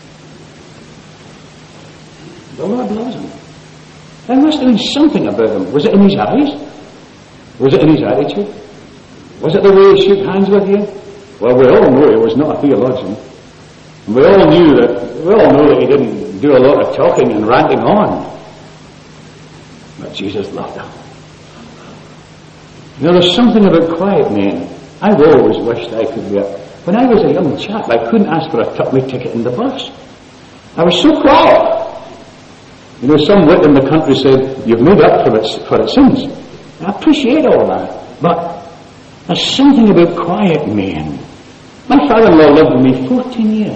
The Lord loves him. There must have been something about him. Was it in his eyes? Was it in his attitude? Was it the way he shook hands with you? Well, we all know he was not a theologian. And we all knew that, we all know that he didn't do a lot of talking and ranting on. But Jesus loved him. You know, there's something about quiet men. I've always wished I could be a... When I was a young chap, I couldn't ask for a tuppenny ticket in the bus. I was so quiet. You know, some wit in the country said, you've made up for its, for its sins. I appreciate all that. But there's something about quiet men. My father-in-law lived with me fourteen years.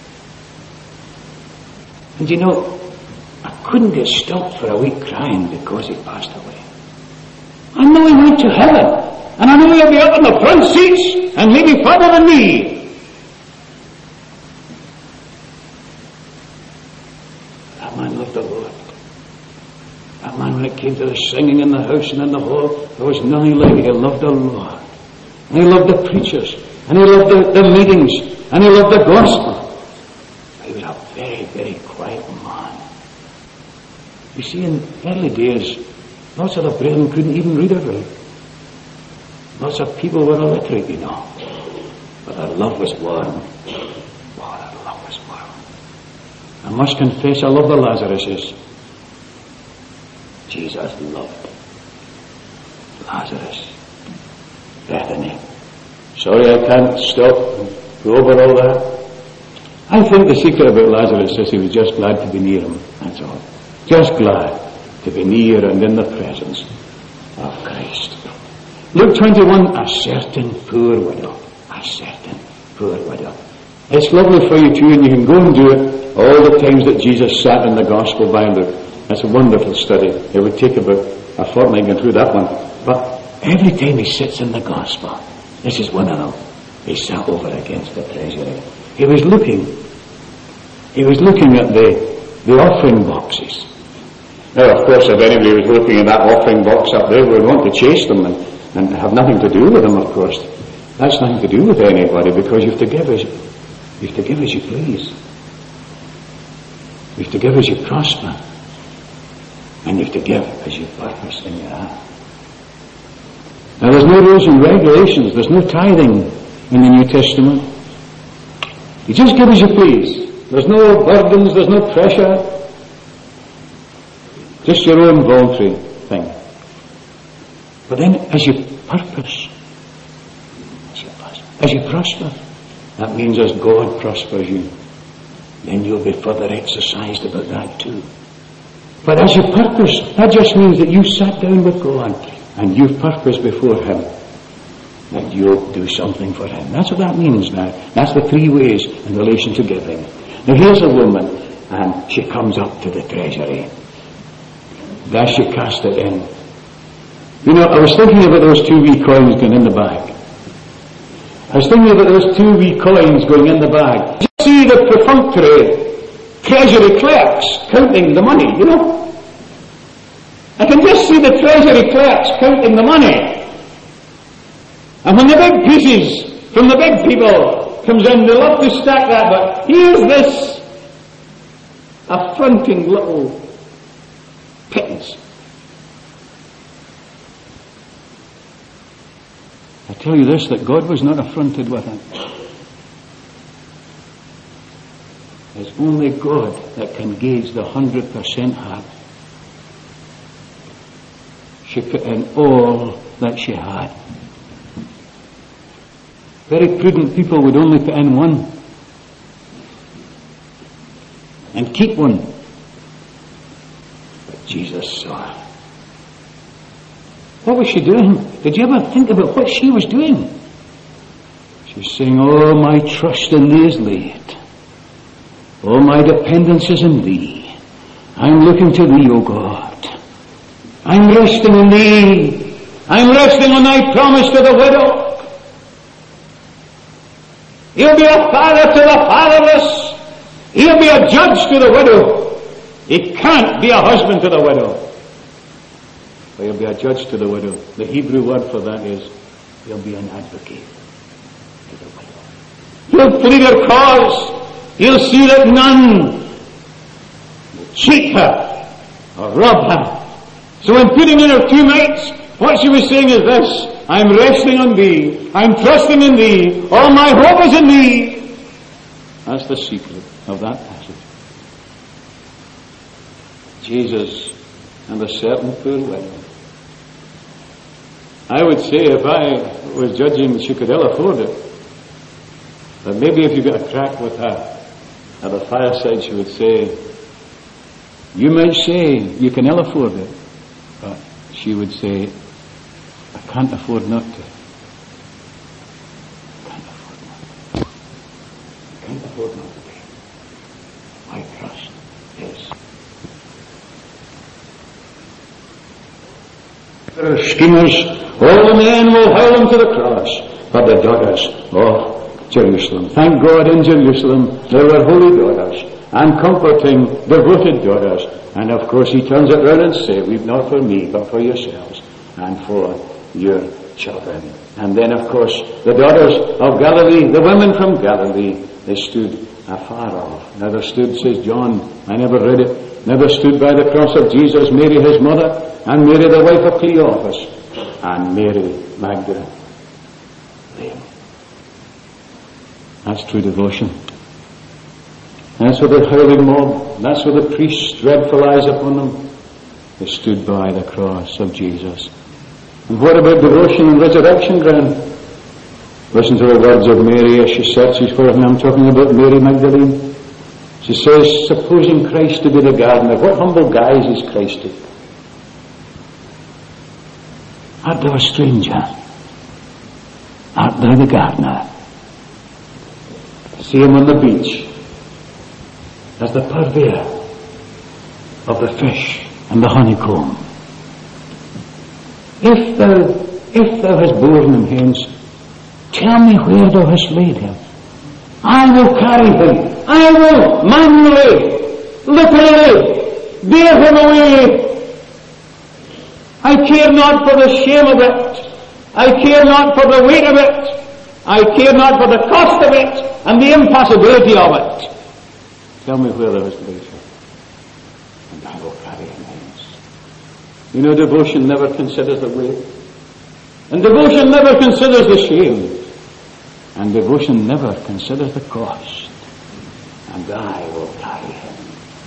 And you know, I couldn't get stopped for a week crying because he passed away. I know he went to heaven. And I know he'll be up in the front seats and maybe farther than me. That man loved the Lord. That man, when it came to the singing in the house and in the hall, there was nothing like it. He loved the Lord. And he loved the preachers. And he loved the, the meetings. And he loved the gospel. He was a very, very quiet man. You see, in early days, lots of the brethren couldn't even read or write. Lots of people were illiterate, you know. But their love was warm. Oh, their love was warm. I must confess, I love the Lazaruses. Jesus loved Lazarus. Bethany. Sorry, I can't stop and go over all that. I think the secret about Lazarus is he was just glad to be near him. That's all. Just glad to be near and in the presence of Christ. Luke twenty-one, a certain poor widow. A certain poor widow. It's lovely for you too, and you can go and do it all the times that Jesus sat in the Gospel by Luke. That's a wonderful study. It would take about a fortnight going through that one. But every time he sits in the Gospel, this is one of them. He sat over against the treasury. He was looking. He was looking at the, the offering boxes. Now, of course, if anybody was looking at that offering box up there, we would want to chase them and, and have nothing to do with them, of course. That's nothing to do with anybody, because you have to give as you have to give as you please. You have to give as you prosper. And you have to give as you purpose in your heart. Now, there's no rules and regulations. There's no tithing in the New Testament. You just give as you please. There's no burdens. There's no pressure. Just your own voluntary thing. But then, as you purpose, as you, as you prosper, that means as God prospers you, then you'll be further exercised about that too. But as you purpose, that just means that you sat down with God and you've purposed before Him that you'll do something for Him. That's what that means now. That's the three ways in relation to giving. Now here's a woman, and she comes up to the treasury. There she cast it in. You know, I was thinking about those two wee coins going in the bag. I was thinking about those two wee coins going in the bag. You see the perfunctory treasury clerks counting the money, you know? I can just see the treasury clerks counting the money. And when the big pieces from the big people comes in, they love to stack that, but here's this affronting little pittance. I tell you this, that God was not affronted with it. It's only God that can gauge the hundred percent heart. She put in all that she had. Very prudent people would only put in one and keep one. But Jesus saw her. What was she doing? Did you ever think about what she was doing? She was saying, "Oh, my trust in Thee is laid. All my dependence is in Thee. I'm looking to Thee, O God. I'm resting in Thee. I'm resting on Thy promise to the widow. He'll be a father to the fatherless. He'll be a judge to the widow. He can't be a husband to the widow. But he'll be a judge to the widow. The Hebrew word for that is, he'll be an advocate to the widow. He'll plead her cause. He'll see that none will cheat her or rob her. So in putting in her two mites, what she was saying is this: I'm resting on Thee. I'm trusting in Thee. All my hope is in Thee. That's the secret of that passage. Jesus and a certain poor widow. I would say if I was judging, she could ill afford it. But maybe if you got a crack with her at the fireside, she would say, you might say you can ill afford it, but she would say, I can't afford not to. Can't afford not to. Can't afford not to be. My trust is. There are schemers. All the men will hail them to the cross. But the daughters, oh, Jerusalem. Thank God in Jerusalem there were holy daughters and comforting, devoted daughters. And of course he turns it round and says, weep not for me, but for yourselves and for your children. And then of course the daughters of Galilee, the women from Galilee, they stood afar off. Never stood, says John, I never read it, never stood by the cross of Jesus, Mary his mother, and Mary the wife of Cleophas, and Mary Magdalene. That's true devotion. That's what the howling mob, that's what the priests, dreadful eyes upon them, they stood by the cross of Jesus. And what about devotion and resurrection ground? Listen to the words of Mary as she searches for him. I'm talking about Mary Magdalene. She says, supposing Christ to be the gardener, what humble guise is Christ in? Art thou a stranger? Art thou the gardener? See him on the beach as the purveyor of the fish and the honeycomb. If thou, if thou hast borne him hence, tell me where thou hast laid him. I will carry him. I will manually, literally, bear him away. I care not for the shame of it. I care not for the weight of it. I care not for the cost of it and the impossibility of it. Tell me where thou hast laid him, and I will carry him hence. You know, devotion never considers the weight. And devotion never considers the shame. And devotion never considers the cost. And I will carry him